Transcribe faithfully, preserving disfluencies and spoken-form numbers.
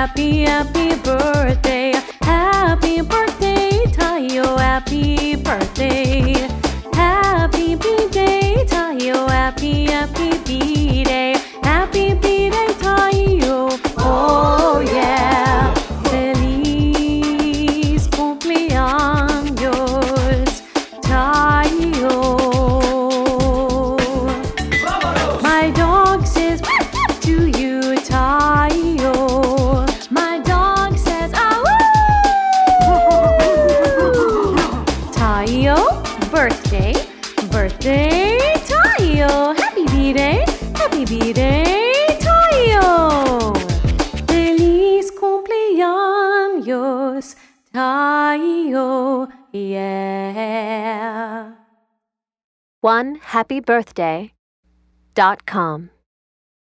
happy, happy birthday. Happy birthday, Tayo, happy birthday. Happy B-Day, Tayo, happy, happy B-Day. Happy B-Day, Tayo, oh yeah. Feliz cumpleaños, Tayo. My dog says to you, Tayo. My dog says, ah, woo! Tayo, birthday, birthday, Tayo. Happy B-Day, happy B-Day, Tayo. Feliz cumpleaños, Tayo, yeah. one happy birthday dot com